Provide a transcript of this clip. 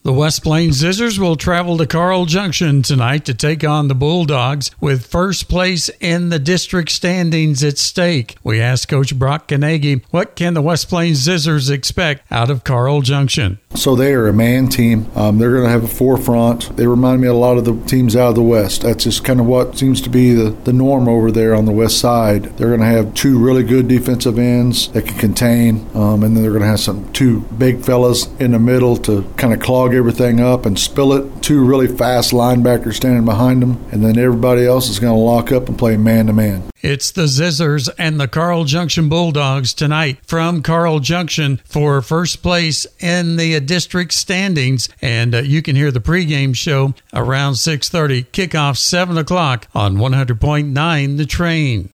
The West Plains Scissors will travel to Carl Junction tonight to take on the Bulldogs with first place in the district standings at stake. We asked Coach Brock Canegi, what can the West Plains Scissors expect out of Carl Junction? So they are a man team. They're going to have a forefront. They remind me a lot of the teams out of the West. That's just kind of what seems to be the norm over there on the West side. They're going to have two really good defensive ends that can contain, and then they're going to have two big fellas in the middle to kind of clog everything up and spill it. Two really fast linebackers standing behind them, and then everybody else is going to lock up and play man-to-man. It's the Scissors and the Carl Junction Bulldogs tonight from Carl Junction for first place in the district standings. And you can hear the pregame show around 6:30, kickoff 7 o'clock on 100.9 The Train.